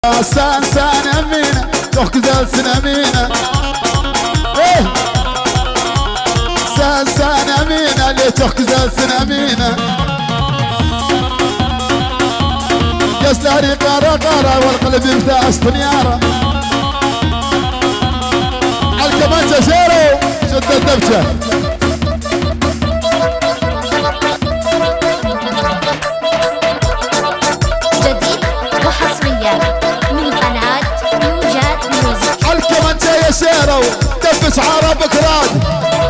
سان امينه تخزل سنامينه ايه سان امينه اللي تخزل سنامينه يسلاري قارة والقلب يفتاش طنياره عالكمانجه شيرو شد الدبشه سيروا دبس عربك راد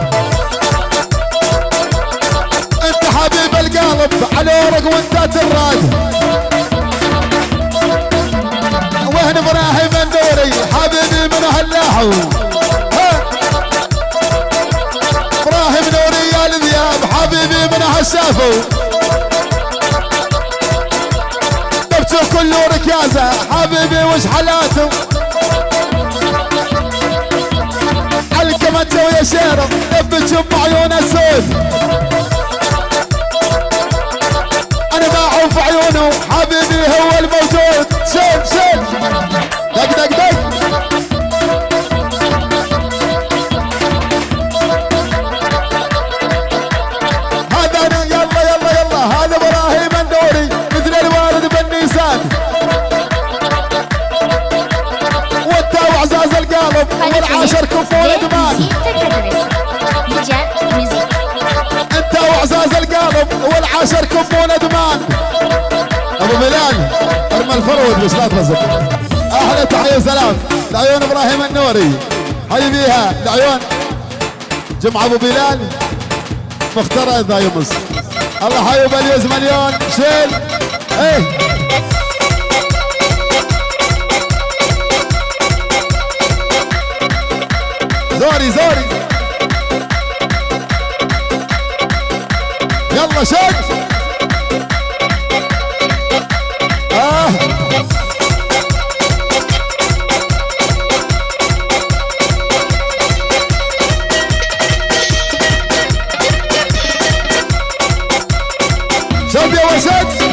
انت حبيب القلب على ورق وانت تراد وهن ابراهيم النوري حبيبي من هاللاحو ابراهيم نوري يا الذياب حبيبي من هالشافو دبتوا كل ركازه حبيبي وش حالاته الكمانجة ويا شيرو دبتشم بعيونه السود انا باعوف عيونه حبيبي هو الموجود شيل دق دق دق هذا انا يلا هذا ابراهيم النوري مثل الوالد بن نيسان وانت وعزاز القلب والعاشر كفول ادمان انت وعزاز القلب والعاشر كفول ادمان ابو بلال ارمى الفرود بس لا ترزق احلى تحيه وسلام لعيون ابراهيم النوري حي بيها لعيون جمعه ابو بلال مخترع ذا يمس الله حي باليوز مليون شيل ايه زوري يلا شد شد يا وسد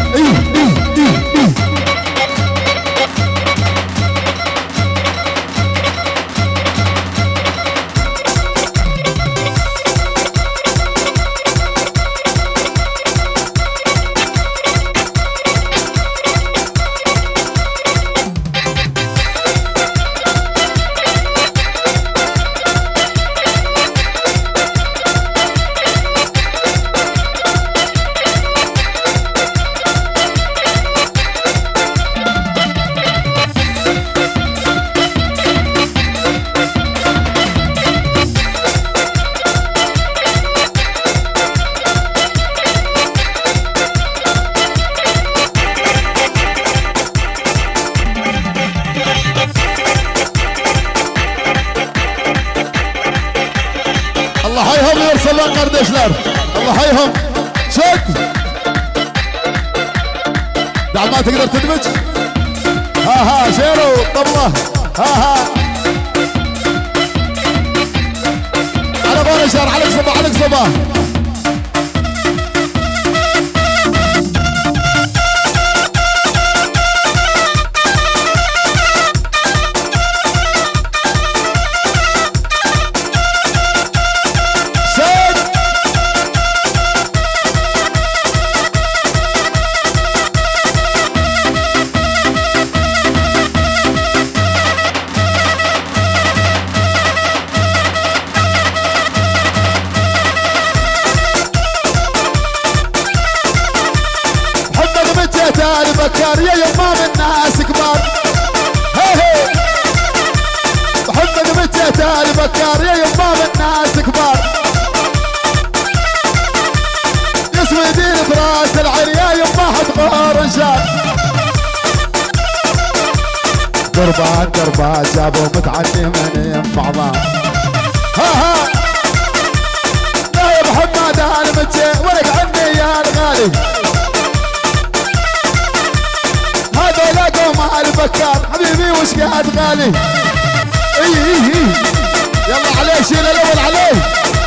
الله حيهم يرسل قردشلر الله حيهم شد بعد ما تقدر تدمج ها شيرو طبله ها على بارشار عليك صباح بكار يا يما من ناس كبار هي محمد بنت آل بكار يا يما من ناس كبار يسوي دين براس العريا يما حد غار انشار دربان جابوا متعني من يم بعضان ها لا يا محمد آل متي ورق عني يا الغالي هذا قوم البكار حبيبي وش قاعد غالي اي يلا عليه شيل الاول عليه